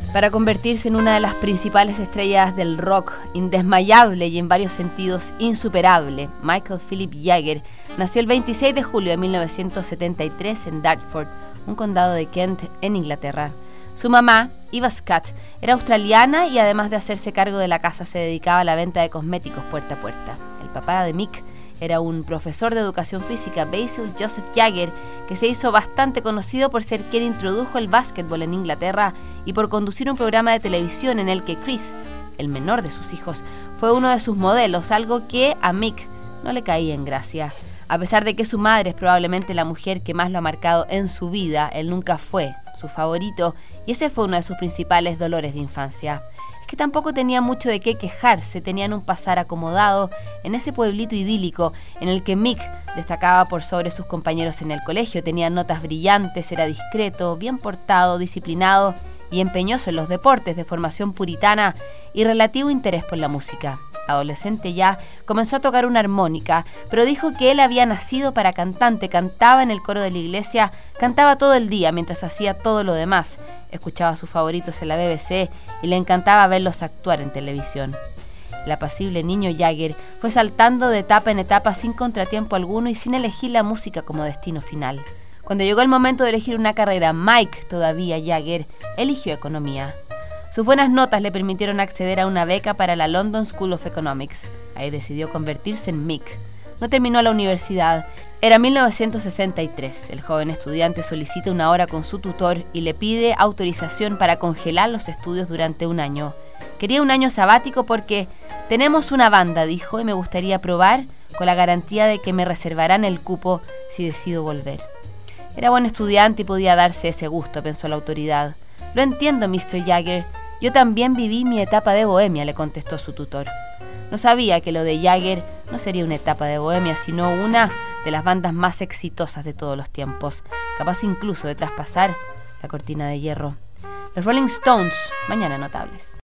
Para convertirse en una de las principales estrellas del rock, indesmayable y en varios sentidos insuperable, Michael Philip Jagger nació el 26 de julio de 1973 en Dartford, un condado de Kent, en Inglaterra. Su mamá, Eva Scott, era australiana y además de hacerse cargo de la casa se dedicaba a la venta de cosméticos puerta a puerta. El papá de Mick era un profesor de educación física, Basil Joseph Jagger, que se hizo bastante conocido por ser quien introdujo el básquetbol en Inglaterra y por conducir un programa de televisión en el que Chris, el menor de sus hijos, fue uno de sus modelos, algo que a Mick no le caía en gracia. A pesar de que su madre es probablemente la mujer que más lo ha marcado en su vida, él nunca fue su favorito y ese fue uno de sus principales dolores de infancia. Que tampoco tenía mucho de qué quejarse, tenían un pasar acomodado en ese pueblito idílico en el que Mick destacaba por sobre sus compañeros en el colegio, tenía notas brillantes, era discreto, bien portado, disciplinado y empeñoso en los deportes de formación puritana y relativo interés por la música. Adolescente ya, comenzó a tocar una armónica, pero dijo que él había nacido para cantante, cantaba en el coro de la iglesia, cantaba todo el día mientras hacía todo lo demás, escuchaba a sus favoritos en la BBC y le encantaba verlos actuar en televisión. El apacible niño Jagger fue saltando de etapa en etapa sin contratiempo alguno y sin elegir la música como destino final. Cuando llegó el momento de elegir una carrera, Mike, todavía Jagger, eligió economía. Sus buenas notas le permitieron acceder a una beca para la London School of Economics. Ahí decidió convertirse en Mick. No terminó la universidad. Era 1963. El joven estudiante solicita una hora con su tutor y le pide autorización para congelar los estudios durante un año. Quería un año sabático porque tenemos una banda, dijo, y me gustaría probar con la garantía de que me reservarán el cupo si decido volver. Era buen estudiante y podía darse ese gusto, pensó la autoridad. Lo entiendo, Mr. Jagger. Yo también viví mi etapa de bohemia, le contestó su tutor. No sabía que lo de Jagger no sería una etapa de bohemia, sino una de las bandas más exitosas de todos los tiempos, capaz incluso de traspasar la cortina de hierro. Los Rolling Stones, mañana notables.